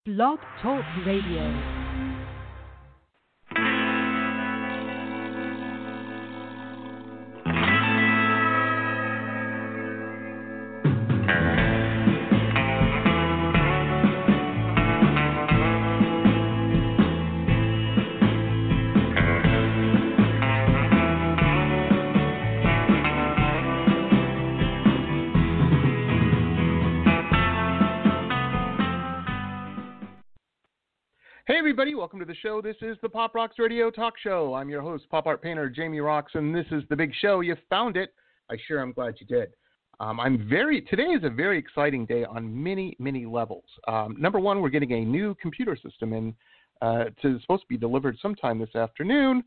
Blog Talk Radio. Hey everybody, welcome to the show. This is the Pop Rocks Radio Talk Show. I'm your host, pop art painter Jamie Rocks, and this is the big show. You found it. I'm glad you did. Today is a very exciting day on many, many levels. Number one, we're getting a new computer system in. It's supposed to be delivered sometime this afternoon.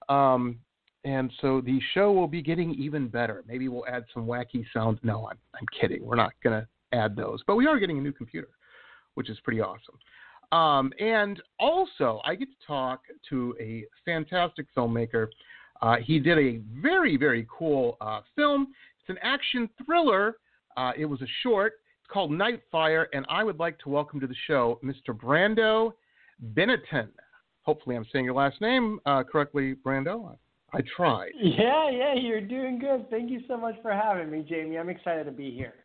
And so the show will be getting even better. Maybe we'll add some wacky sounds. No, I'm kidding. We're not going to add those, but we are getting a new computer, which is pretty awesome. And also, I get to talk to a fantastic filmmaker. He did a very, very cool film. It's an action thriller. It was a short. It's called Nightfire, and I would like to welcome to the show Mr. Brando Benetton. Hopefully I'm saying your last name correctly, Brando. I tried. Yeah, you're doing good. Thank you so much for having me, Jamie. I'm excited to be here.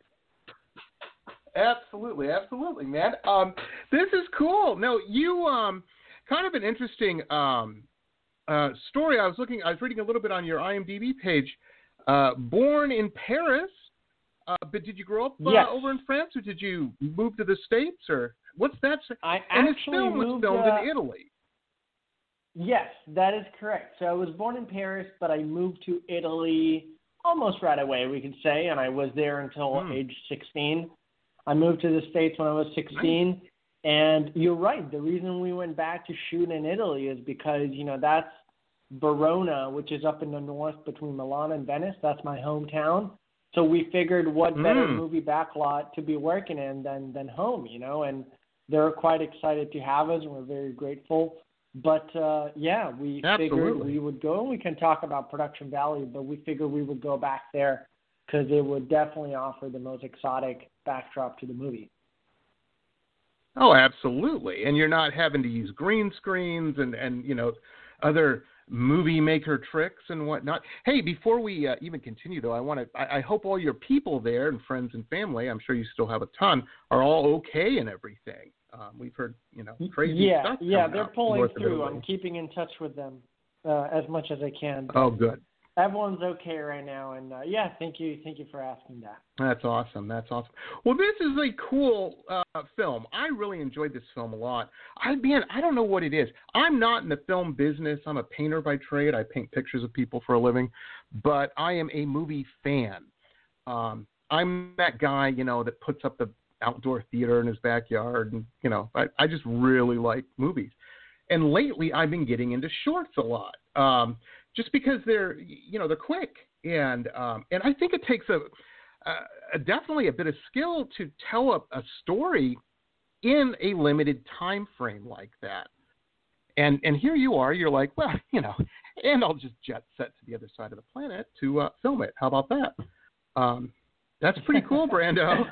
Absolutely, man. This is cool. No, you kind of an interesting story. I was reading a little bit on your IMDb page. Born in Paris, but did you grow up over in France, or did you move to the States, or what's that? And this film was filmed in Italy. Yes, that is correct. So I was born in Paris, but I moved to Italy almost right away, we could say, and I was there until age 16. I moved to the States when I was 16, and you're right. The reason we went back to shoot in Italy is because, that's Verona, which is up in the north between Milan and Venice. That's my hometown. So we figured what better movie backlot to be working in than home, and they're quite excited to have us, and we're very grateful. But, we figured we would go, and we can talk about production value, but we figured we would go back there because it would definitely offer the most exotic backdrop to the movie. Oh, absolutely. And you're not having to use green screens and other movie maker tricks and whatnot. Hey, before we even continue, though, I hope all your people there and friends and family, I'm sure you still have a ton, are all okay and everything. We've heard, crazy stuff. Yeah, they're pulling through. I'm keeping in touch with them as much as I can. Oh, good. Everyone's okay right now, and thank you for asking that. That's awesome. Well, this is a cool film. I really enjoyed this film a lot. I don't know what it is. I'm not in the film business. I'm a painter by trade. I paint pictures of people for a living, but I am a movie fan. I'm that guy, that puts up the outdoor theater in his backyard, and I just really like movies. And lately, I've been getting into shorts a lot. Just because they're quick, and I think it takes definitely a bit of skill to tell a story in a limited time frame like that. And here you are, you're like, well, and I'll just jet set to the other side of the planet to film it. How about that? That's pretty cool, Brando.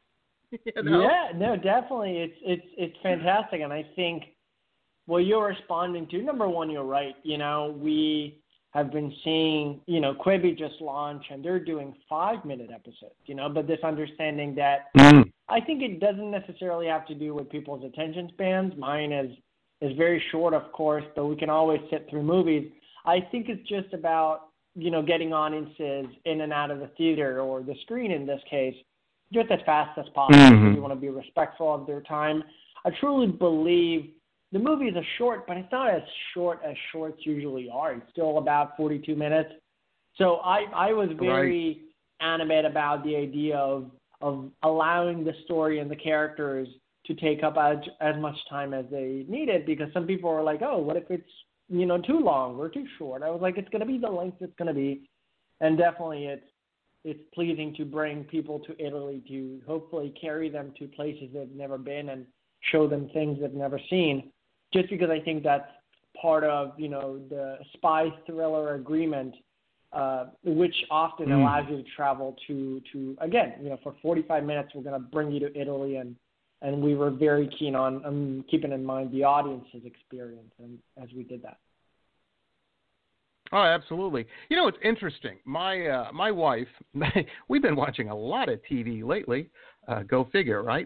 Yeah, no, definitely, it's fantastic, and I think what you're responding to, number one, you're right. We have been seeing, Quibi just launched, and they're doing 5-minute episodes, but this understanding that I think it doesn't necessarily have to do with people's attention spans. Mine is very short, of course, but we can always sit through movies. I think it's just about, getting audiences in and out of the theater or the screen in this case, just as fast as possible. We want to be respectful of their time. I truly believe the movies are short, but it's not as short as shorts usually are. It's still about 42 minutes. So I was very animated about the idea of allowing the story and the characters to take up as much time as they needed, because some people are like, oh, what if it's, too long or too short? I was like, it's going to be the length it's going to be. And definitely it's pleasing to bring people to Italy to hopefully carry them to places they've never been and show them things they've never seen. Just because I think that's part of, the spy thriller agreement, which often allows you to travel to again, for 45 minutes, we're going to bring you to Italy and And we were very keen on keeping in mind the audience's experience and as we did that. Oh, absolutely. You know, it's interesting. My wife, we've been watching a lot of TV lately. Go figure, right?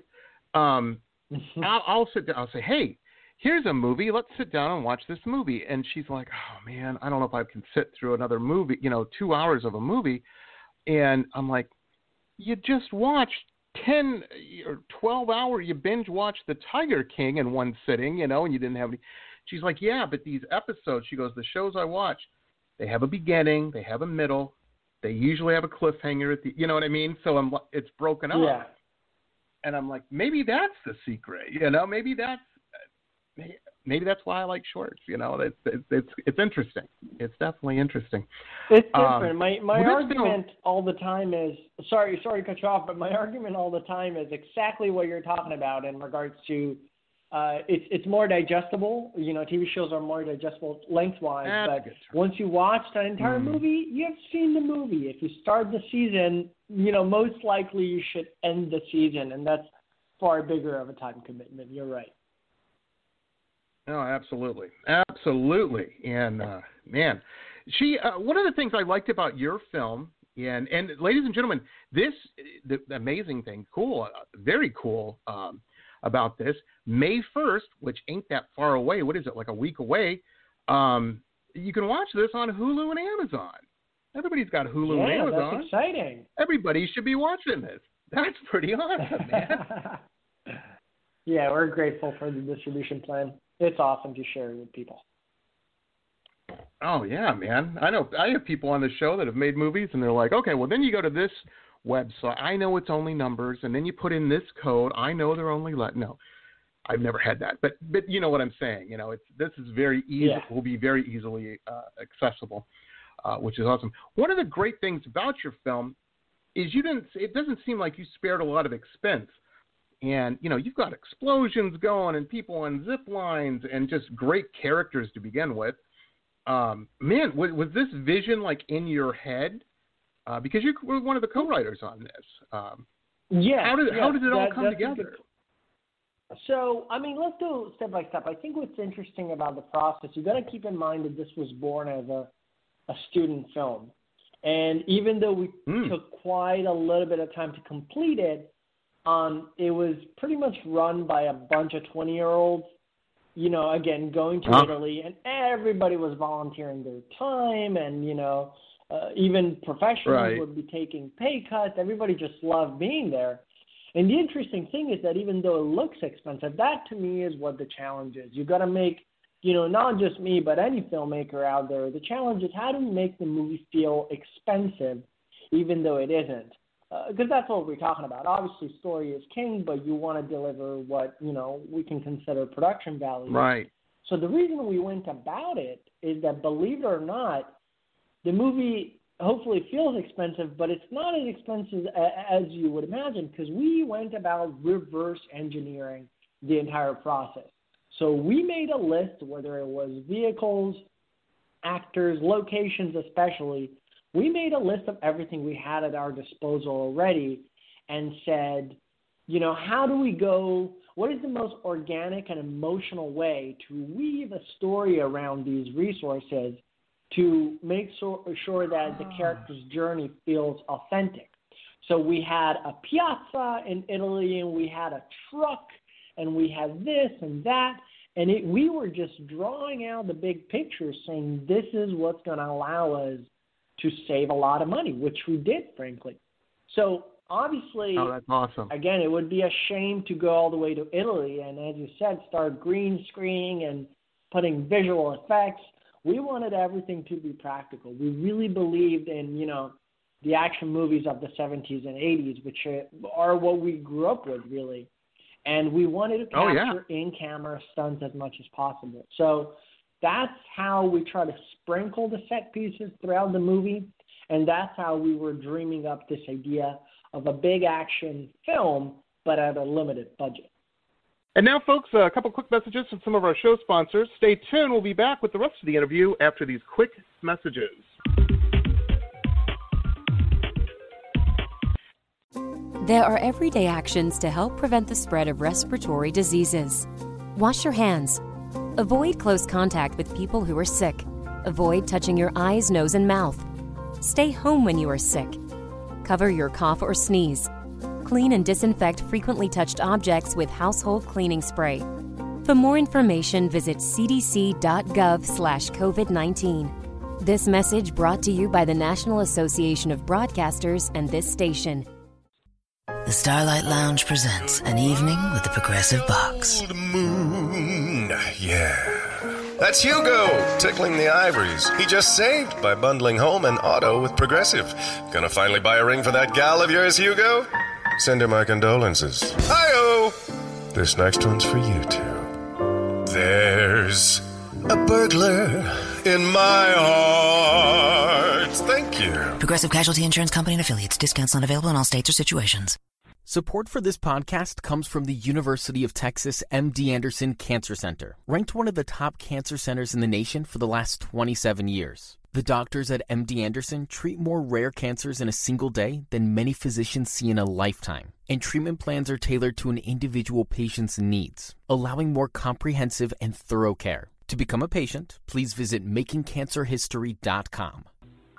I'll sit down. I'll say, hey, here's a movie. Let's sit down and watch this movie. And she's like, oh, man, I don't know if I can sit through another movie, 2 hours of a movie. And I'm like, you just watched 10 or 12 hours. You binge watched The Tiger King in one sitting, and you didn't have any. She's like, yeah, but these episodes, she goes, the shows I watch, they have a beginning, they have a middle, they usually have a cliffhanger at the, you know what I mean? So it's broken up. Yeah. And I'm like, maybe that's the secret, maybe that's why I like shorts, it's interesting. It's definitely interesting. It's different. My argument all the time is, sorry to cut you off, but my argument all the time is exactly what you're talking about in regards to, it's more digestible. TV shows are more digestible lengthwise. But once you watch the entire movie, you have seen the movie. If you start the season, most likely you should end the season, and that's far bigger of a time commitment. You're right. No, absolutely. Absolutely. And, man, one of the things I liked about your film, and ladies and gentlemen, the amazing thing, very cool, about this, May 1st, which ain't that far away. What is it, like a week away? You can watch this on Hulu and Amazon. Everybody's got Hulu and Amazon. Yeah, that's exciting. Everybody should be watching this. That's pretty awesome, man. Yeah, we're grateful for the distribution plan. It's awesome to share it with people. Oh, yeah, man. I know. I have people on the show that have made movies, and they're like, okay, well, then you go to this website. I know it's only numbers, and then you put in this code. I know they're only no. I've never had that, but you know what I'm saying. This is very easy. Yeah. Will be very easily accessible, which is awesome. One of the great things about your film is it doesn't seem like you spared a lot of expense, and you've got explosions going and people on zip lines and just great characters to begin with. Man, was this vision like in your head? Because you were one of the co-writers on this. Yeah. How did it all come together? So, let's go step by step. I think what's interesting about the process, you got to keep in mind that this was born as a student film. And even though we took quite a little bit of time to complete it, it was pretty much run by a bunch of 20-year-olds, again, going to Italy, and everybody was volunteering their time, and, even professionals would be taking pay cuts. Everybody just loved being there. And the interesting thing is that even though it looks expensive, that to me is what the challenge is. You got to make, not just me, but any filmmaker out there, the challenge is how do we make the movie feel expensive, even though it isn't? Because that's what we're talking about. Obviously, story is king, but you want to deliver what, we can consider production value. Right. So the reason we went about it is that, believe it or not, the movie hopefully feels expensive, but it's not as expensive as you would imagine because we went about reverse engineering the entire process. So we made a list, whether it was vehicles, actors, locations especially. We made a list of everything we had at our disposal already and said, how do we go, what is the most organic and emotional way to weave a story around these resources to make sure that the character's journey feels authentic? So we had a piazza in Italy, and we had a truck, and we had this and that, and we were just drawing out the big picture saying this is what's going to allow us to save a lot of money, which we did, frankly. So obviously, that's awesome. Again, it would be a shame to go all the way to Italy and, as you said, start green screening and putting visual effects. We wanted everything to be practical. We really believed in, the action movies of the 70s and 80s, which are what we grew up with, really. And we wanted to capture in-camera stunts as much as possible. So that's how we try to sprinkle the set pieces throughout the movie, and that's how we were dreaming up this idea of a big action film, but at a limited budget. And now, folks, a couple quick messages from some of our show sponsors. Stay tuned. We'll be back with the rest of the interview after these quick messages. There are everyday actions to help prevent the spread of respiratory diseases. Wash your hands. Avoid close contact with people who are sick. Avoid touching your eyes, nose, and mouth. Stay home when you are sick. Cover your cough or sneeze. Clean and disinfect frequently touched objects with household cleaning spray. For more information, visit cdc.gov/COVID-19. This message brought to you by the National Association of Broadcasters and this station. The Starlight Lounge presents An Evening with the Progressive Box. Old moon, yeah. That's Hugo, tickling the ivories. He just saved by bundling home and auto with Progressive. Gonna finally buy a ring for that gal of yours, Hugo? Send her my condolences. Hi-oh! This next one's for you, too. There's a burglar in my heart. Thank you. Progressive Casualty Insurance Company and Affiliates. Discounts not available in all states or situations. Support for this podcast comes from the University of Texas MD Anderson Cancer Center, ranked one of the top cancer centers in the nation for the last 27 years. The doctors at MD Anderson treat more rare cancers in a single day than many physicians see in a lifetime, and treatment plans are tailored to an individual patient's needs, allowing more comprehensive and thorough care. To become a patient, please visit makingcancerhistory.com.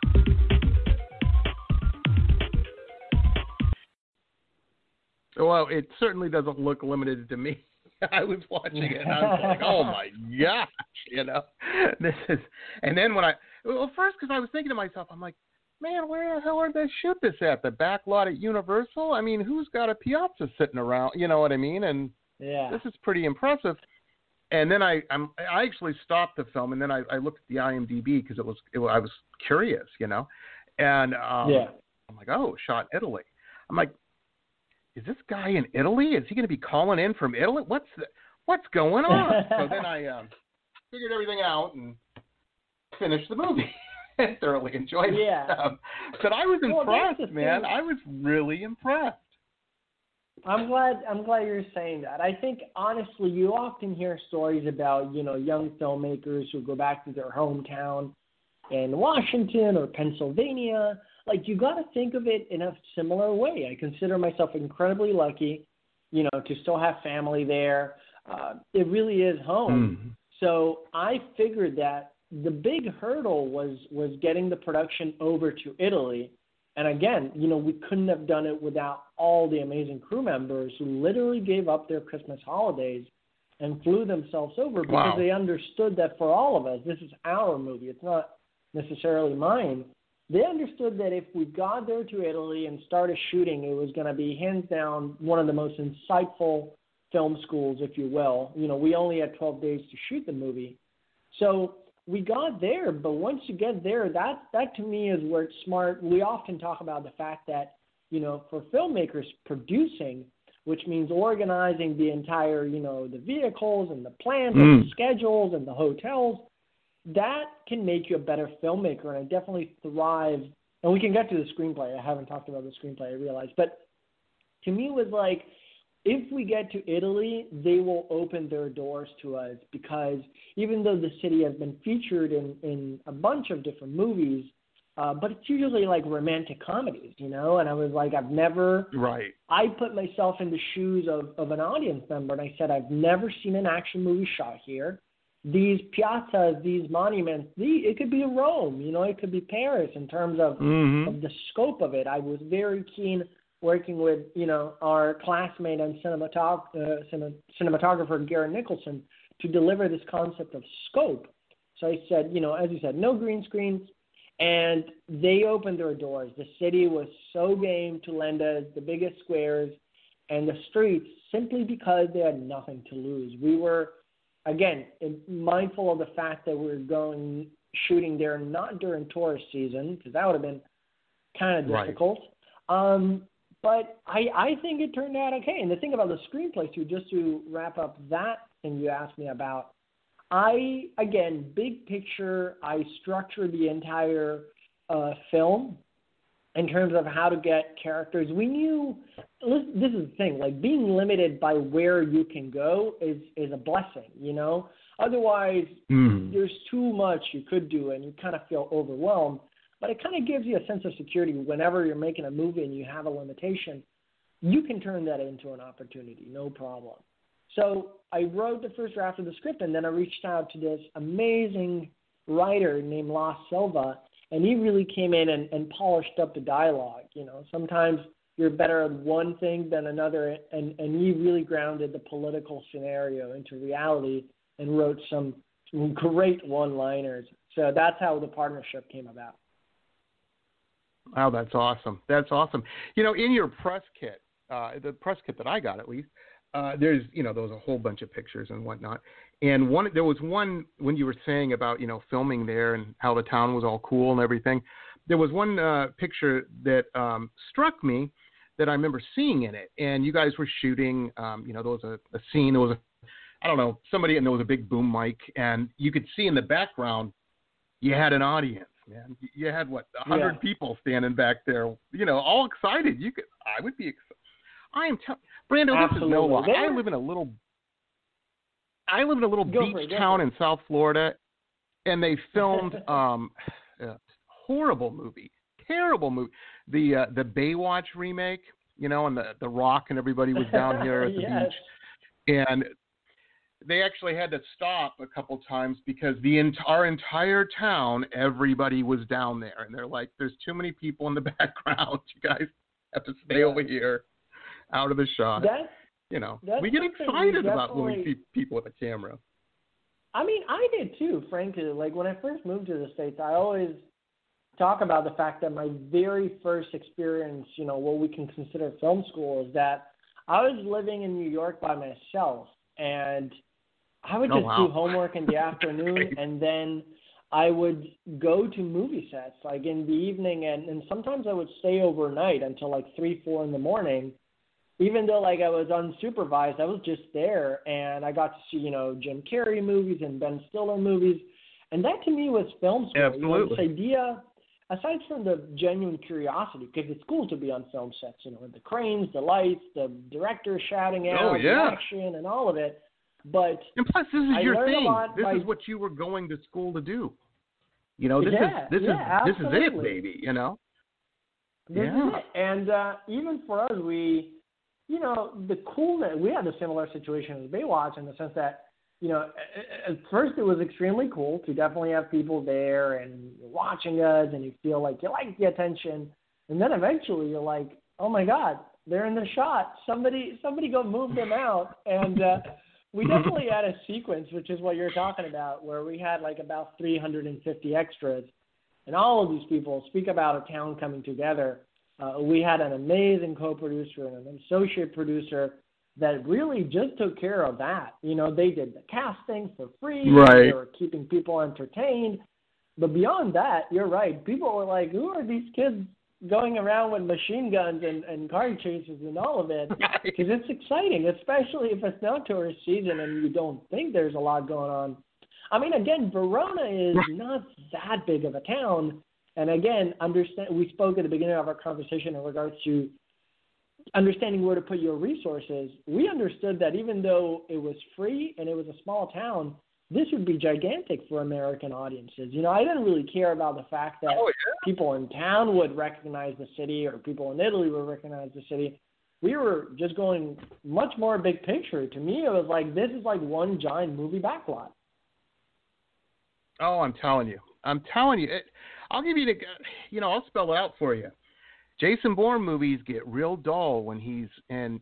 Well, it certainly doesn't look limited to me. I was watching it, and I was like, oh, my gosh, this is – and then when first because I was thinking to myself, I'm like, man, where the hell are they shoot this at? The back lot at Universal? I mean, who's got a piazza sitting around? You know what I mean? And this is pretty impressive. And then I actually stopped the film, and then I looked at the IMDb because I was curious, and I'm like, oh, shot in Italy. I'm like, is this guy in Italy? Is he going to be calling in from Italy? What's going on? So then I figured everything out and finished the movie. I thoroughly enjoyed it. But I was impressed, man. I was really impressed. I'm glad you're saying that. I think, honestly, you often hear stories about, young filmmakers who go back to their hometown in Washington or Pennsylvania. Like, you got to think of it in a similar way. I consider myself incredibly lucky, to still have family there. It really is home. Mm-hmm. So I figured that the big hurdle was getting the production over to Italy. And again, we couldn't have done it without all the amazing crew members who literally gave up their Christmas holidays and flew themselves over because they understood that for all of us, this is our movie. It's not necessarily mine. They understood that if we got there to Italy and started shooting, it was going to be hands down one of the most insightful film schools, if you will. We only had 12 days to shoot the movie. So we got there, but once you get there, that to me is where it's smart. We often talk about the fact that, for filmmakers producing, which means organizing the entire, the vehicles and the plans and the schedules and the hotels, that can make you a better filmmaker, and I definitely thrive. And we can get to the screenplay. I haven't talked about the screenplay, I realize. But to me, it was like, if we get to Italy, they will open their doors to us because even though the city has been featured in a bunch of different movies, but it's usually like romantic comedies, And I was like, I put myself in the shoes of an audience member, and I said, I've never seen an action movie shot here. These piazzas, these monuments, it could be Rome, it could be Paris in terms of the scope of it. I was very keen working with, our classmate and cinematographer, Garrett Nicholson, to deliver this concept of scope. So I said, as you said, no green screens, and they opened their doors. The city was so game to lend us the biggest squares and the streets simply because they had nothing to lose. We were, again, mindful of the fact that we're shooting there not during tourist season, because that would have been kind of difficult. But I think it turned out okay. And the thing about the screenplay, too, just to wrap up that thing you asked me about, again, big picture, I structured the entire film in terms of how to get characters. We knew, this is the thing, like being limited by where you can go is a blessing, Otherwise, there's too much you could do and you kind of feel overwhelmed. But it kind of gives you a sense of security whenever you're making a movie and you have a limitation. you can turn that into an opportunity, no problem. So I wrote the first draft of the script, and then I reached out to this amazing writer named Las Silva, and he really came in and polished up the dialogue. Sometimes you're better at one thing than another, and he really grounded the political scenario into reality and wrote some great one-liners. So that's how the partnership came about. Wow, that's awesome. That's awesome. In your press kit, the press kit that I got at least, there's a whole bunch of pictures and whatnot. And there was one when you were saying about, filming there and how the town was all cool and everything. There was one picture that struck me that I remember seeing in it. And you guys were shooting, there was a scene, there was somebody, and there was a big boom mic. And you could see in the background, you had an audience. Man, you had 100 people standing back there, all excited. I would be excited. I am Brando, this is no lie. I live in a little beach town in South Florida, and they filmed terrible movie. The Baywatch remake, and the Rock and everybody was down here at the beach, and they actually had to stop a couple times because our entire town, everybody was down there, and they're like, "There's too many people in the background. You guys have to stay over here, out of the shot." We get excited about when we see people with a camera. I mean, I did too, frankly. Like when I first moved to the States, I always talk about the fact that my very first experience, what we can consider film school, is that I was living in New York by myself, and I would just do homework in the afternoon, and then I would go to movie sets like in the evening, and sometimes I would stay overnight until like 3, 4 in the morning. Even though I was unsupervised, I was just there, and I got to see Jim Carrey movies and Ben Stiller movies, and that to me was film school. Absolutely. This idea, aside from the genuine curiosity, because it's cool to be on film sets, the cranes, the lights, the director shouting out, the action, and all of it. But and plus, this is your thing. This is what you were going to school to do. This is it, baby. This is it. And even for us, we, the coolness. We had a similar situation as Baywatch in the sense that, at first it was extremely cool to definitely have people there and you're watching us and you feel like you like the attention, and then eventually you're like, oh my God, they're in the shot. Somebody go move them out. And we definitely had a sequence, which is what you're talking about, where we had about 350 extras, and all of these people speak about a town coming together. We had an amazing co-producer and an associate producer that really just took care of that. They did the casting for free. Right. They were keeping people entertained. But beyond that, you're right. People were like, who are these kids going around with machine guns and car chases and all of it? Because it's exciting, especially if it's not tourist season and you don't think there's a lot going on. I mean, again, Verona is not that big of a town. And again, we spoke at the beginning of our conversation in regards to understanding where to put your resources. We understood that even though it was free and it was a small town, this would be gigantic for American audiences. I didn't really care about the fact that people in town would recognize the city or people in Italy would recognize the city. We were just going much more big picture. To me, it was like, this is like one giant movie backlot. Oh, I'm telling you. I'll give you I'll spell it out for you. Jason Bourne movies get real dull when he's in,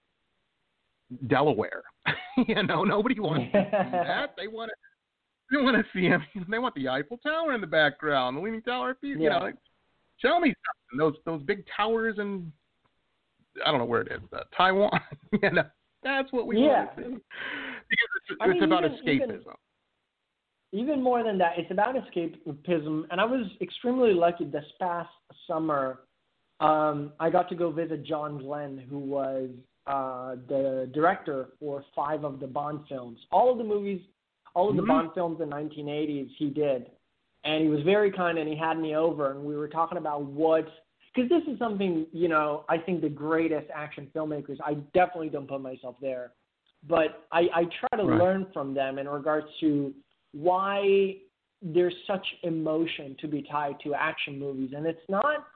Delaware. Nobody wants to see that. They want to see him. They want the Eiffel Tower in the background, the Leaning Tower of Pisa. Show me something. Those big towers and I don't know where it is, Taiwan. That's what we want to see. Because it's about escapism. Even more than that, it's about escapism. And I was extremely lucky this past summer. I got to go visit John Glenn, who was the director for 5 of the Bond films. All of the Bond films in the 1980s he did. And he was very kind, and he had me over, and we were talking about because this is something, I think the greatest action filmmakers, I definitely don't put myself there, but I try to learn from them in regards to why there's such emotion to be tied to action movies. And it's not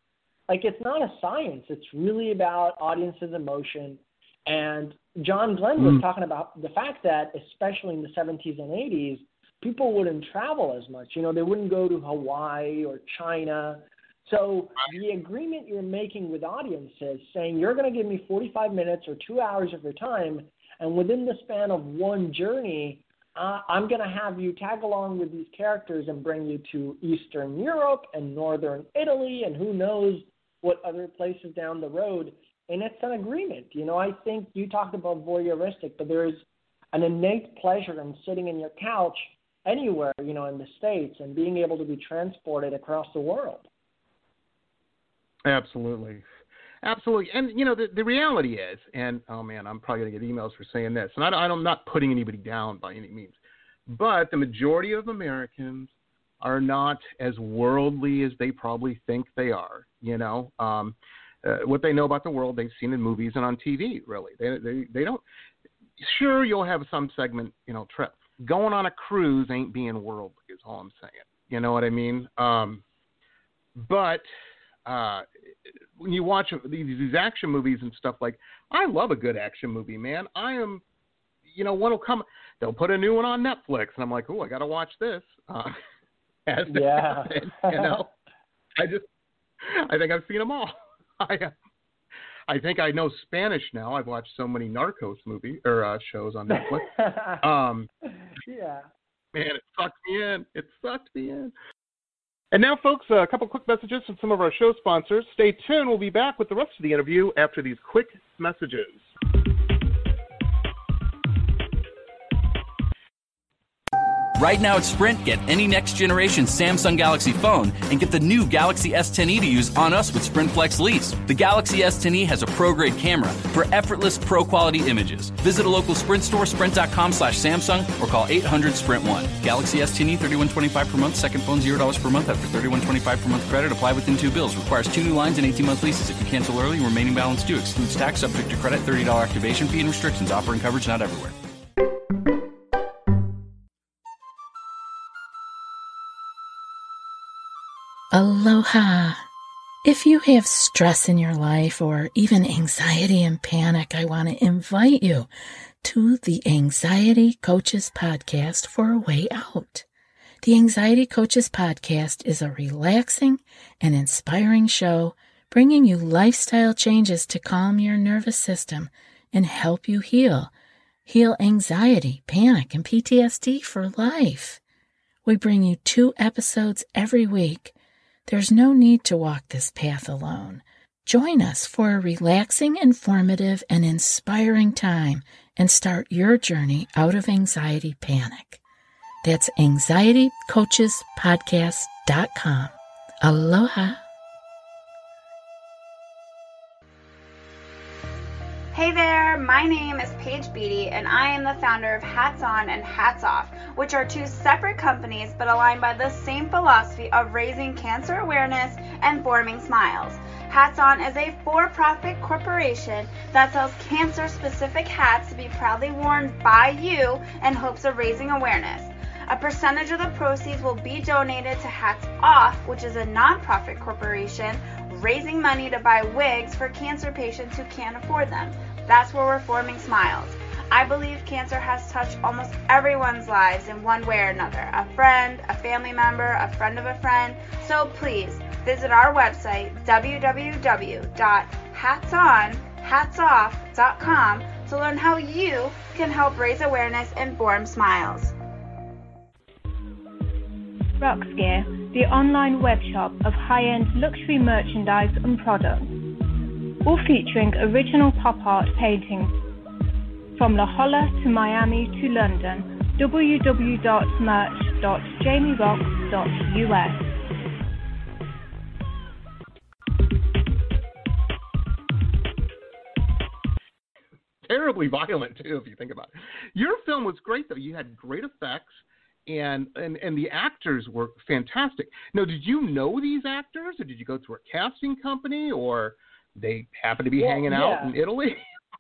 Like, it's not a science. It's really about audiences' emotion. And John Glenn was talking about the fact that, especially in the 70s and 80s, people wouldn't travel as much. You know, they wouldn't go to Hawaii or China. So the agreement you're making with audiences, saying you're going to give me 45 minutes or 2 hours of your time, and within the span of one journey, I'm going to have you tag along with these characters and bring you to Eastern Europe and Northern Italy and who knows what other places down the road. And it's an agreement. You know, I think you talked about voyeuristic, but there's an innate pleasure in sitting in your couch anywhere, you know, in the States and being able to be transported across the world. Absolutely. Absolutely. And, you know, the reality is, and, oh, man, I'm probably going to get emails for saying this, and I'm not putting anybody down by any means, but the majority of Americans are not as worldly as they probably think they are, you know. What they know about the world, they've seen in movies and on TV, really. They don't – sure, you'll have some segment, you know, trip. Going on a cruise ain't being worldly is all I'm saying. You know what I mean? But when you watch these action movies and stuff, like, I love a good action movie, man. I am, you know, one will come, they'll put a new one on Netflix, and I'm like, oh, I got to watch this. As they happen, you know, I think I've seen them all. I think I know Spanish now. I've watched so many Narcos shows on Netflix. Yeah. Man, it sucked me in. And now, folks, a couple quick messages from some of our show sponsors. Stay tuned. We'll be back with the rest of the interview after these quick messages. Right now at Sprint, get any next-generation Samsung Galaxy phone and get the new Galaxy S10e to use on us with Sprint Flex Lease. The Galaxy S10e has a pro-grade camera for effortless pro-quality images. Visit a local Sprint store, sprint.com/Samsung, or call 800-SPRINT1. Galaxy S10e, $31.25 per month. Second phone, $0 per month after $31.25 per month credit. Apply within 2 bills. Requires 2 new lines and 18-month leases. If you cancel early, remaining balance due. Excludes tax, subject to credit, $30 activation fee and restrictions. Offer and coverage not everywhere. Aloha. If you have stress in your life or even anxiety and panic, I want to invite you to the Anxiety Coaches Podcast for a way out. The Anxiety Coaches Podcast is a relaxing and inspiring show bringing you lifestyle changes to calm your nervous system and help you heal anxiety, panic, and PTSD for life. We bring you 2 episodes every week. There's no need to walk this path alone. Join us for a relaxing, informative, and inspiring time and start your journey out of anxiety panic. That's anxietycoachespodcast.com. Aloha. Hey there, my name is Paige Beatty, and I am the founder of Hats On and Hats Off, which are 2 separate companies but aligned by the same philosophy of raising cancer awareness and forming smiles. Hats On is a for-profit corporation that sells cancer-specific hats to be proudly worn by you in hopes of raising awareness. A percentage of the proceeds will be donated to Hats Off, which is a non-profit corporation raising money to buy wigs for cancer patients who can't afford them. That's where we're forming smiles. I believe cancer has touched almost everyone's lives in one way or another. A friend, a family member, a friend of a friend. So please visit our website, www.hatsonhatsoff.com, to learn how you can help raise awareness and form smiles. Rox Gear, the online webshop of high-end luxury merchandise and products, all featuring original pop art paintings from La Jolla to Miami to London. www.merch.jamierox.us. Terribly violent too, if you think about it. Your film was great, though. You had great effects. And the actors were fantastic. Now, did you know these actors, or did you go through a casting company, or they happen to be hanging out in Italy?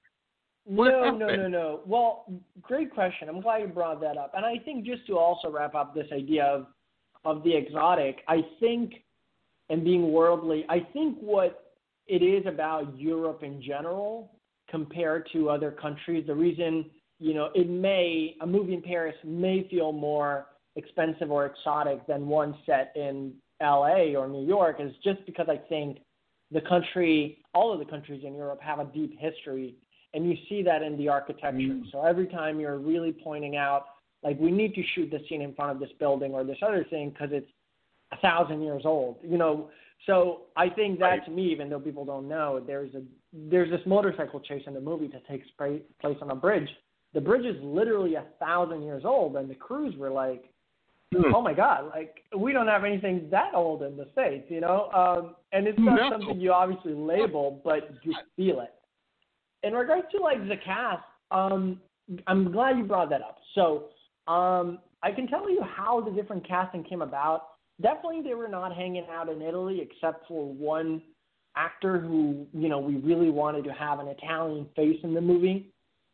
No. Well, great question. I'm glad you brought that up. And I think just to also wrap up this idea of the exotic, I think and being worldly. I think what it is about Europe in general compared to other countries, the reason, a movie in Paris may feel more expensive or exotic than one set in LA or New York is just because I think all of the countries in Europe have a deep history, and you see that in the architecture. So every time you're really pointing out, like, we need to shoot the scene in front of this building or this other thing because it's 1,000 years old, So I think that, to me, even though people don't know, there's this motorcycle chase in the movie that takes place on a bridge. The bridge is literally 1,000 years old, and the crews were like, oh my God, like, we don't have anything that old in the States, and it's not something you obviously label, but you feel it. In regards to, like, the cast, I'm glad you brought that up. So I can tell you how the different casting came about. Definitely they were not hanging out in Italy except for one actor who, we really wanted to have an Italian face in the movie.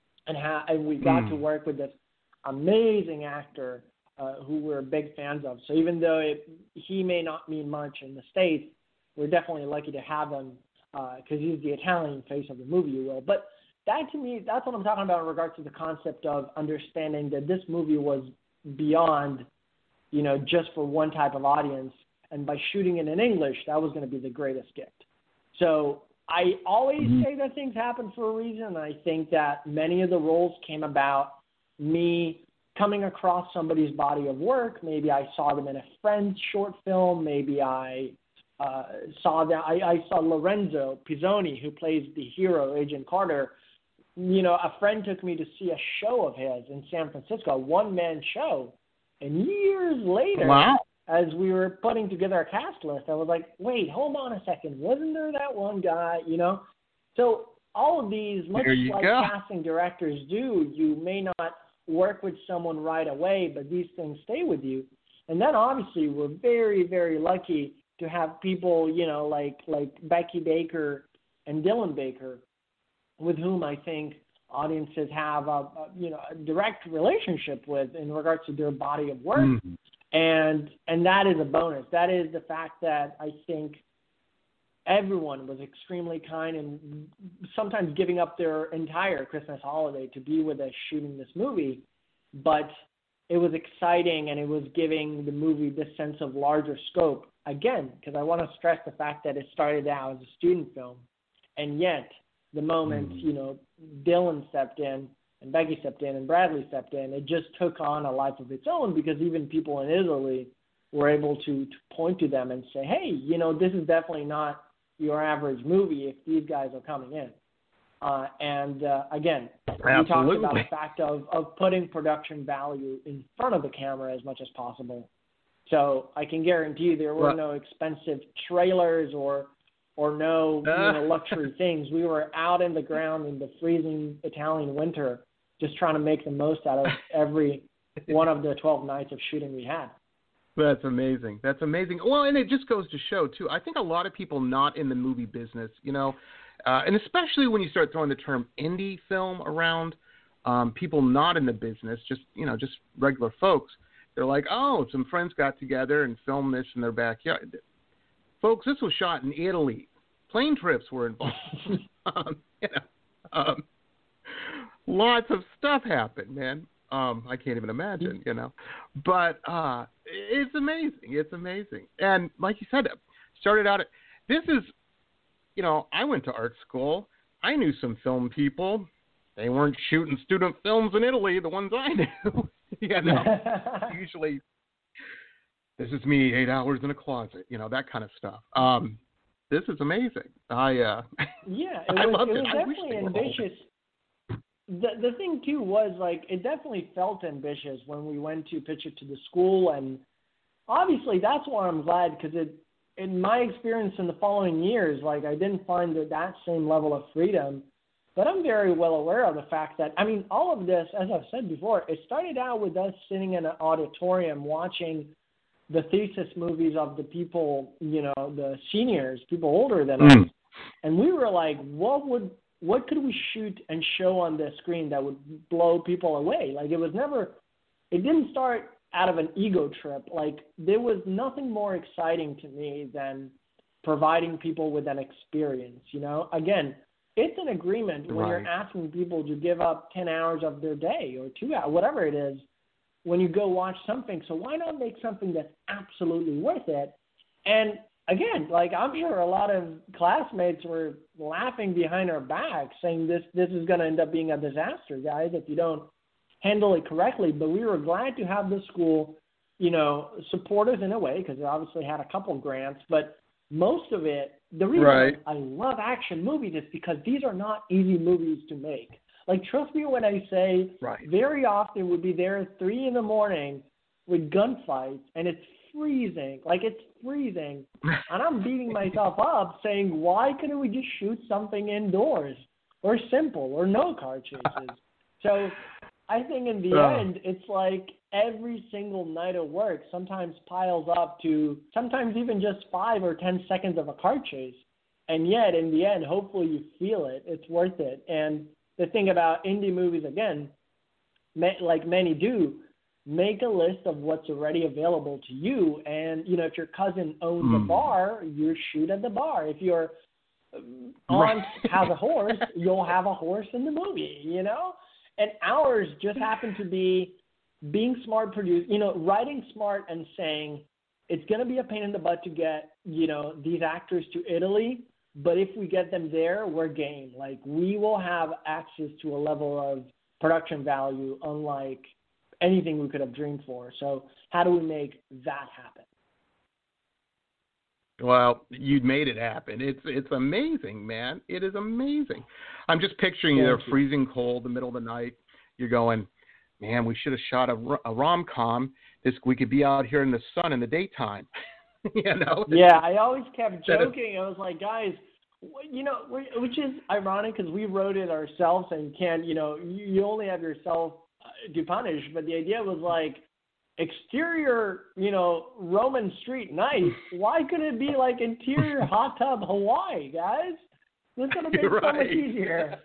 And we got to work with this amazing actor who we're big fans of. So even though he may not mean much in the States, we're definitely lucky to have him because he's the Italian face of the movie, you will. But that, to me, that's what I'm talking about in regards to the concept of understanding that this movie was beyond, just for one type of audience. And by shooting it in English, that was going to be the greatest gift. So I always say that things happen for a reason. I think that many of the roles came about me coming across somebody's body of work. Maybe I saw them in a friend's short film. Maybe I saw Lorenzo Pizzoni, who plays the hero, Agent Carter. A friend took me to see a show of his in San Francisco, a one-man show. And years later, as we were putting together a cast list, I was like, wait, hold on a second. Wasn't there that one guy, So all of these, much like casting directors do, you may not work with someone right away, but these things stay with you. And then obviously we're very, very lucky to have people, like Becky Baker and Dylan Baker, with whom I think audiences have a direct relationship with in regards to their body of work. And that is a bonus. That is the fact that I think everyone was extremely kind and sometimes giving up their entire Christmas holiday to be with us shooting this movie. But it was exciting, and it was giving the movie this sense of larger scope. Again, because I want to stress the fact that it started out as a student film, and yet the moment, Dylan stepped in and Becky stepped in and Bradley stepped in, it just took on a life of its own, because even people in Italy were able to point to them and say, hey, this is definitely not your average movie if these guys are coming in. Again, we talked about the fact of putting production value in front of the camera as much as possible. So I can guarantee you there were no expensive trailers or no luxury things. We were out in the ground in the freezing Italian winter just trying to make the most out of every one of the 12 nights of shooting we had. That's amazing. That's amazing. Well, and it just goes to show, too, I think a lot of people not in the movie business, and especially when you start throwing the term indie film around, people not in the business, just regular folks, they're like, oh, some friends got together and filmed this in their backyard. Folks, this was shot in Italy. Plane trips were involved. Lots of stuff happened, man. I can't even imagine, But it's amazing. It's amazing. And like you said, started out this is, I went to art school. I knew some film people. They weren't shooting student films in Italy, the ones I knew. Usually, this is me 8 hours in a closet, that kind of stuff. This is amazing. I loved it. Was definitely ambitious. The thing too was it definitely felt ambitious when we went to pitch it to the school, and obviously that's why I'm glad, because in my experience in the following years, I didn't find that same level of freedom. But I'm very well aware of the fact that, all of this, as I've said before, it started out with us sitting in an auditorium watching the thesis movies of the people, the seniors, people older than us. And we were like, what could we shoot and show on the screen that would blow people away? It didn't start out of an ego trip. There was nothing more exciting to me than providing people with an experience. Again, it's an agreement when you're asking people to give up 10 hours of their day or 2 hours, whatever it is, when you go watch something. So why not make something that's absolutely worth it? And again, I'm sure a lot of classmates were laughing behind our backs saying this is going to end up being a disaster, guys, if you don't handle it correctly. But we were glad to have the school, support us in a way, because it obviously had a couple grants, but most of it, the reason I love action movies is because these are not easy movies to make. Trust me when I say very often we'd be there at 3 a.m. with gunfights, and it's freezing. It's freezing. And I'm beating myself up saying, why couldn't we just shoot something indoors or simple or no car chases? So I think in the end, it's every single night of work sometimes piles up to sometimes even just 5 or 10 seconds of a car chase. And yet, in the end, hopefully you feel it. It's worth it. And the thing about indie movies, again, like many do, make a list of what's already available to you. And, if your cousin owns a bar, you shoot at the bar. If your aunt has a horse, you'll have a horse in the movie, And ours just happen to be being smart writing smart and saying it's going to be a pain in the butt to get, these actors to Italy. But if we get them there, we're game. We will have access to a level of production value unlike anything we could have dreamed for. So how do we make that happen? Well, you'd made it happen. It's amazing, man. It is amazing. I'm just picturing you there freezing cold, the middle of the night. You're going, man, we should have shot a rom-com. We could be out here in the sun in the daytime. Yeah, I always kept joking. I was like, guys, which is ironic because we wrote it ourselves and you only have yourself to punish. But the idea was exterior, Roman street nice. Why couldn't it be interior hot tub Hawaii, guys? This would have been so much easier.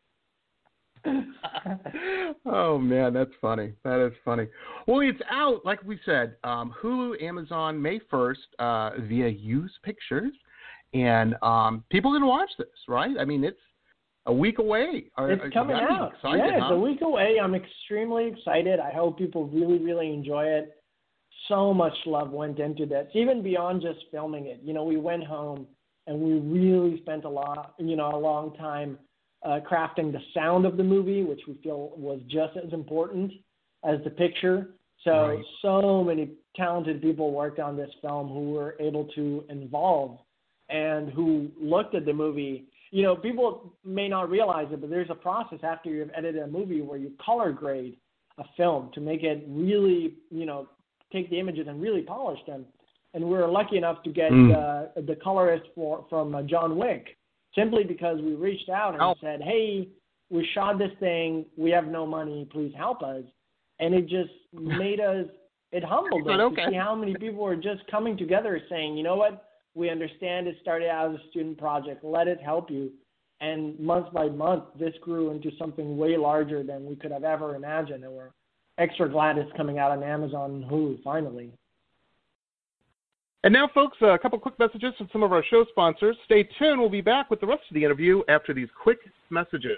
Oh, man, that's funny. That is funny. Well, it's out, like we said, Hulu, Amazon, May 1st via Use Pictures. And people can watch this, right? I mean, it's a week away. It's coming out. It's a week away. I'm extremely excited. I hope people really, really enjoy it. So much love went into this, even beyond just filming it. We went home and we really spent a long time crafting the sound of the movie, which we feel was just as important as the picture. So many talented people worked on this film who were able to involve and who looked at the movie. People may not realize it, but there's a process after you've edited a movie where you color grade a film to make it really, take the images and really polish them. And we were lucky enough to get the colorist from John Wick, simply because we reached out and said, hey, we shot this thing. We have no money. Please help us. And it just made us, it humbled us to see how many people were just coming together saying, you know what? We understand it started out as a student project. Let it help you. And month by month, this grew into something way larger than we could have ever imagined. And we're extra glad it's coming out on Amazon and Hulu finally. And now, folks, a couple quick messages from some of our show sponsors. Stay tuned. We'll be back with the rest of the interview after these quick messages.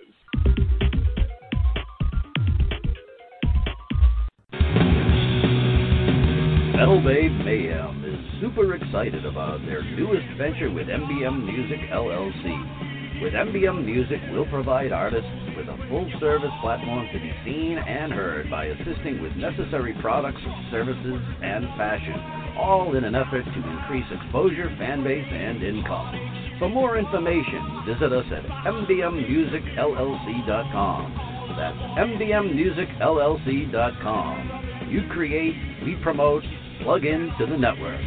Metal Babe Mayhem is super excited about their newest venture with MBM Music LLC. With MBM Music, we'll provide artists with a full-service platform to be seen and heard by assisting with necessary products, services, and fashion, all in an effort to increase exposure, fan base, and income. For more information, visit us at mbmmusicllc.com. That's mbmmusicllc.com. You create, we promote, plug into the network.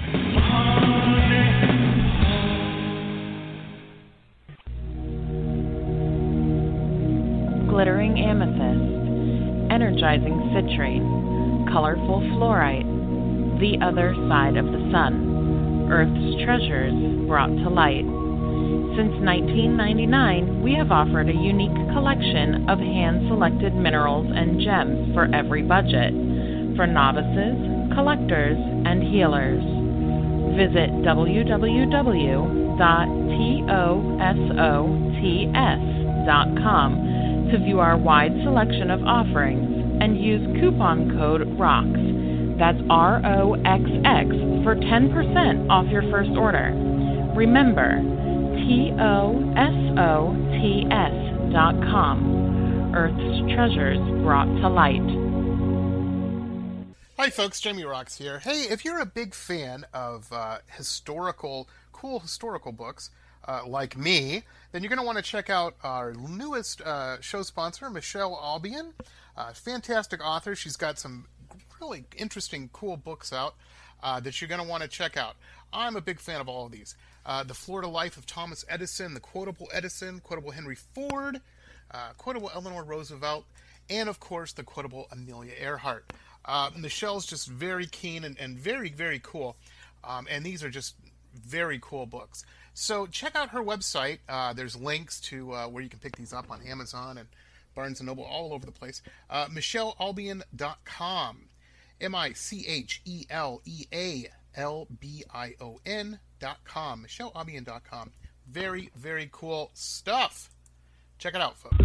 Glittering amethyst, energizing citrate, colorful fluorite, the other side of the sun, Earth's treasures brought to light. Since 1999, we have offered a unique collection of hand-selected minerals and gems for every budget, for novices, collectors, and healers. Visit www.tosots.com to view our wide selection of offerings and use coupon code ROXX, that's ROXX, for 10% off your first order. Remember, TOSOTS.com, Earth's treasures brought to light. Hi folks, Jamie Roxx here. Hey, if you're a big fan of cool historical books like me, then you're going to want to check out our newest show sponsor, Michelle Albion. Fantastic author. She's got some really interesting, cool books out that you're going to want to check out. I'm a big fan of all of these. The Florida Life of Thomas Edison, The Quotable Edison, Quotable Henry Ford, Quotable Eleanor Roosevelt, and of course the Quotable Amelia Earhart. Michelle's just very keen and very, very cool. And these are just very cool books. So check out her website. There's links to where you can pick these up on Amazon and Barnes & Noble, all over the place. MichelleAlbion.com. MichelleAlbion.com. MichelleAlbion.com. Very, very cool stuff. Check it out, folks.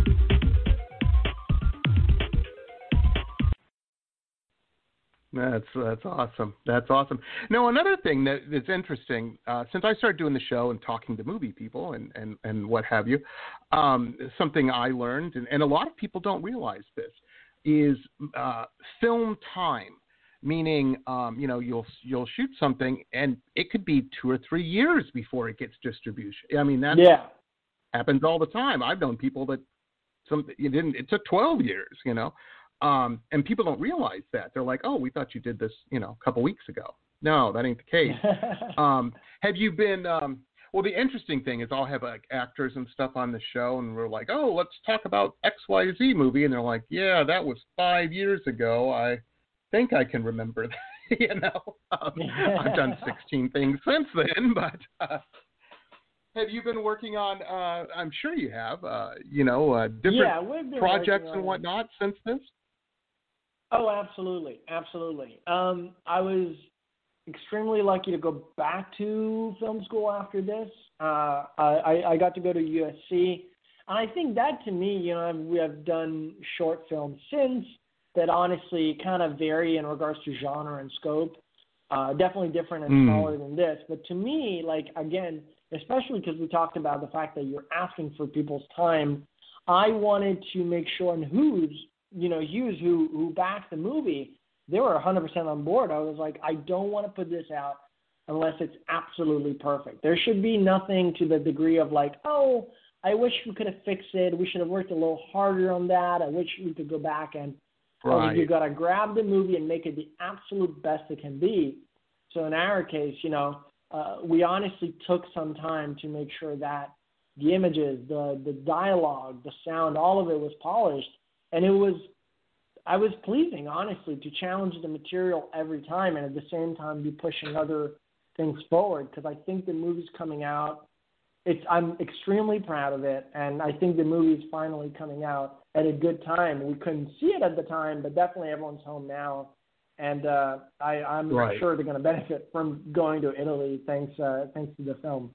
That's awesome. That's awesome. Now, another thing that's interesting, since I started doing the show and talking to movie people and what have you, something I learned, and a lot of people don't realize this, is film time. Meaning, you'll shoot something and it could be 2 or 3 years before it gets distribution. I mean, that happens all the time. I've known people that it took 12 years, and people don't realize that. They're like, oh, we thought you did this, a couple weeks ago. No, that ain't the case. Have you been, well, the interesting thing is I'll have like actors and stuff on the show and we're like, oh, let's talk about XYZ movie. And they're like, yeah, that was 5 years ago. I think I can remember that, I've done 16 things since then, but have you been working on, I'm sure you have, different projects and whatnot since this? Oh, absolutely. Absolutely. I was extremely lucky to go back to film school after this. I got to go to USC. And I think that to me, we have done short films since that honestly kind of vary in regards to genre and scope. Definitely different and smaller than this. But to me, again, especially because we talked about the fact that you're asking for people's time, I wanted to make sure, and Hughes, who backed the movie, they were 100% on board. I was like, I don't want to put this out unless it's absolutely perfect. There should be nothing to the degree of oh, I wish we could have fixed it. We should have worked a little harder on that. I wish we could go back and you got to grab the movie and make it the absolute best it can be. So in our case, we honestly took some time to make sure that the images, the dialogue, the sound, all of it was polished. And I was pleasing, honestly, to challenge the material every time and at the same time be pushing other things forward because I think the movie's coming out. I'm extremely proud of it, and I think the movie's finally coming out at a good time. We couldn't see it at the time, but definitely everyone's home now. And I'm sure they're going to benefit from going to Italy thanks to the film.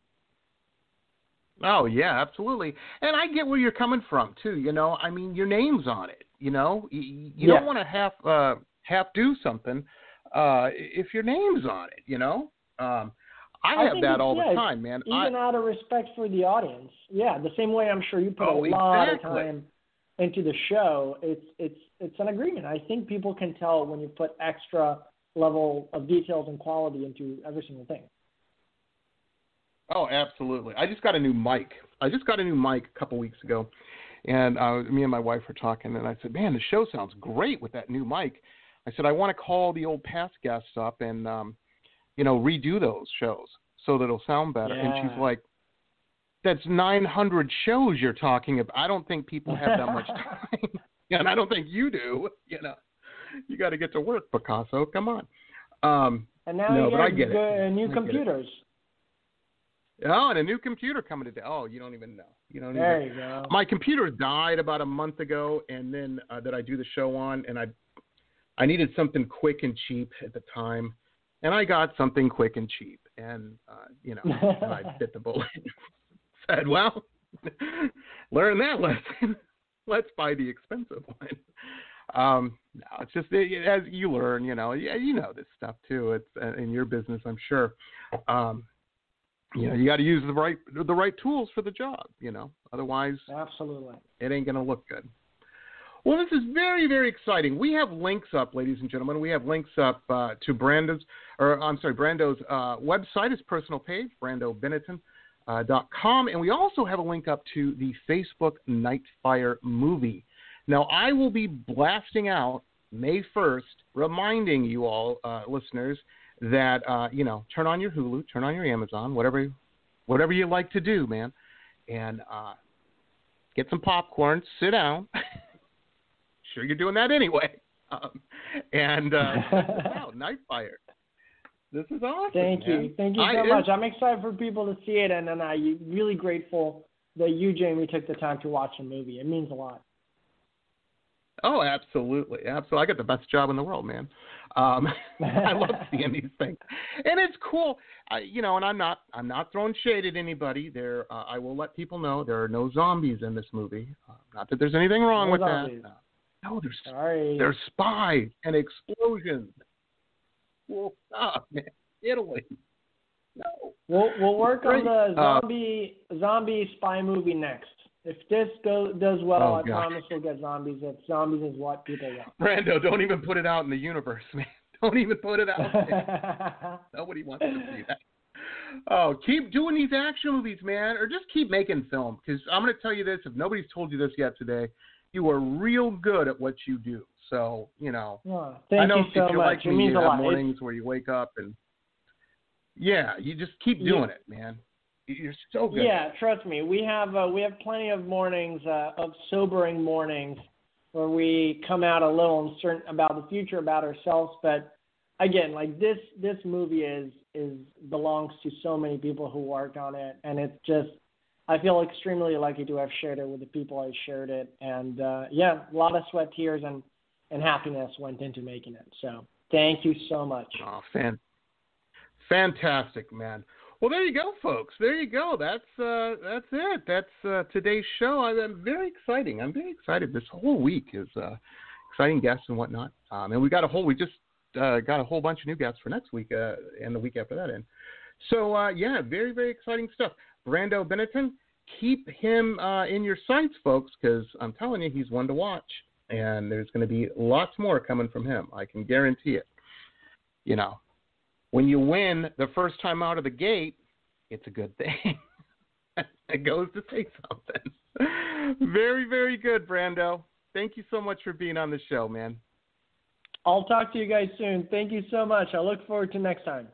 Oh, yeah, absolutely. And I get where you're coming from, too. I mean, your name's on it, You don't want to half do something if your name's on it, I have that all the time, man. Even out of respect for the audience. Yeah, the same way I'm sure you put a lot of time into the show. It's an agreement. I think people can tell when you put extra level of details and quality into every single thing. Oh, absolutely. I just got a new mic. a couple weeks ago, and me and my wife were talking, and I said, man, the show sounds great with that new mic. I said, I want to call the old past guests up and, redo those shows so that it'll sound better. Yeah. And she's like, that's 900 shows you're talking about. I don't think people have that much time. And I don't think you do. You got to get to work, Picasso. Come on. And now you got new computers. Oh, and a new computer coming today. Oh, you don't even know. You go. My computer died about a month ago, and then that I do the show on, and I needed something quick and cheap at the time, and I got something quick and cheap. And, and I bit the bullet. Said, well, learn that lesson. Let's buy the expensive one. No, it's just as you learn, you know this stuff too. It's in your business, I'm sure. You got to use the right tools for the job. Otherwise, absolutely, it ain't gonna look good. Well, this is very, very exciting. We have links up, ladies and gentlemen. We have links up to Brando's website, his personal page, BrandoBennetton.com, and we also have a link up to the Facebook Nightfire movie. Now, I will be blasting out May 1st, reminding you all, listeners, that, turn on your Hulu, turn on your Amazon, whatever you like to do, man, and get some popcorn, sit down. Sure, you're doing that anyway. Wow, Nightfire. This is awesome. Thank you. Thank you so much. I'm excited for people to see it, and I'm really grateful that you, Jamie, took the time to watch the movie. It means a lot. Oh, absolutely. Absolutely. I got the best job in the world, man. I love seeing these things. And it's cool. And I'm not throwing shade at anybody. I will let people know there are no zombies in this movie. Not that there's anything wrong with zombies. That. No, there's spies and explosions. Cool stuff, man. Italy. No. We'll work on the zombie spy movie next. If this does well, I promise we'll get zombies. If zombies is what people want. Brando, don't even put it out in the universe, man. Don't even put it out there. Nobody wants to see that. Oh, keep doing these action movies, man, or just keep making film. Because I'm going to tell you this, if nobody's told you this yet today, you are real good at what you do. So, thank I know you so if you're much. like me, you have mornings where you wake up and, you just keep doing it, man. You're so good. Yeah, trust me. We have plenty of mornings, of sobering mornings, where we come out a little uncertain about the future, about ourselves. But again, like this movie belongs to so many people who worked on it, and it's just, I feel extremely lucky to have shared it with the people I shared it, and a lot of sweat, tears, and happiness went into making it. So thank you so much. Oh, fantastic, man. Well, there you go, folks. There you go. That's it. That's today's show. I'm very exciting. I'm very excited. This whole week is exciting guests and whatnot. And we just got a whole bunch of new guests for next week and the week after that. And so very, very exciting stuff. Brando Bennetton, keep him in your sights, folks, because I'm telling you, he's one to watch. And there's going to be lots more coming from him. I can guarantee it. When you win the first time out of the gate, it's a good thing. It goes to say something. Very, very good, Brando. Thank you so much for being on the show, man. I'll talk to you guys soon. Thank you so much. I look forward to next time.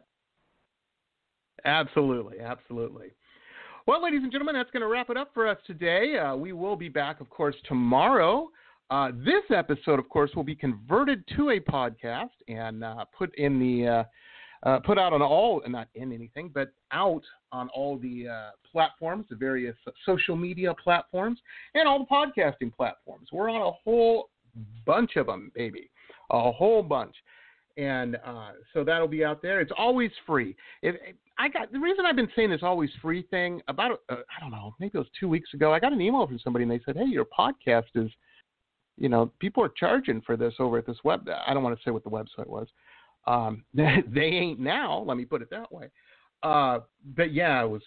Absolutely, absolutely. Well, ladies and gentlemen, that's going to wrap it up for us today. We will be back, of course, tomorrow. This episode, of course, will be converted to a podcast and put out on all, not in anything, but out on all the platforms, the various social media platforms, and all the podcasting platforms. We're on a whole bunch of them, baby, a whole bunch. And so that'll be out there. It's always free. The reason I've been saying this always free thing, about, I don't know, maybe it was 2 weks ago, I got an email from somebody and they said, hey, your podcast is, people are charging for this over at this web. I don't want to say what the website was. They ain't now, let me put it that way. But yeah, it was,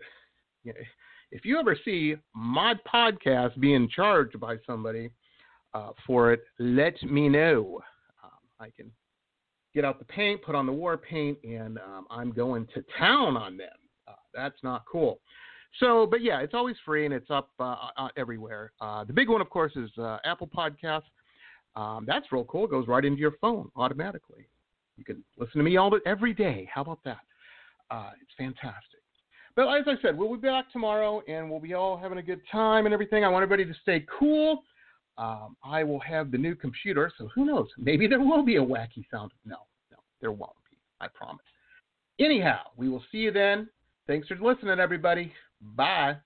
if you ever see my podcast being charged by somebody for it, let me know. I can get out the paint, put on the war paint, and I'm going to town on them. That's not cool. So, but yeah, it's always free and it's up everywhere. The big one, of course, is Apple Podcasts. That's real cool. It goes right into your phone automatically. You can listen to me every day. How about that? It's fantastic. But as I said, we'll be back tomorrow, and we'll be all having a good time and everything. I want everybody to stay cool. I will have the new computer, so who knows? Maybe there will be a wacky sound. No, there won't be. I promise. Anyhow, we will see you then. Thanks for listening, everybody. Bye.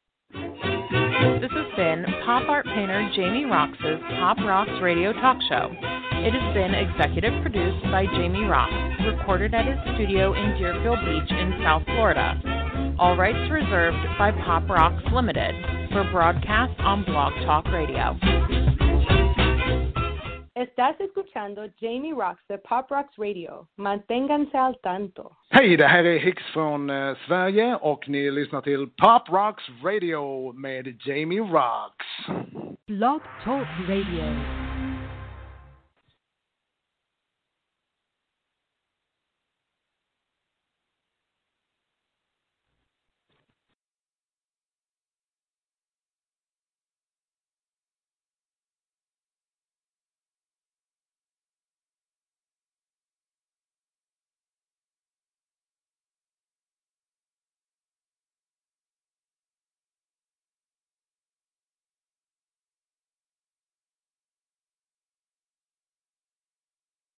This has been pop art painter Jamie Roxx's Pop Rocks Radio Talk Show. It has been executive produced by Jamie Roxx. recorded at his studio in Deerfield Beach in South Florida. All rights reserved by Pop Rocks Limited for broadcast on Blog Talk Radio. Estás escuchando Jamie Rocks de Pop Rocks Radio. Manténganse al tanto. Hej, det här är Hicks från Sverige och ni lyssnar till Pop Rocks Radio med Jamie Rocks. Blog Talk Radio.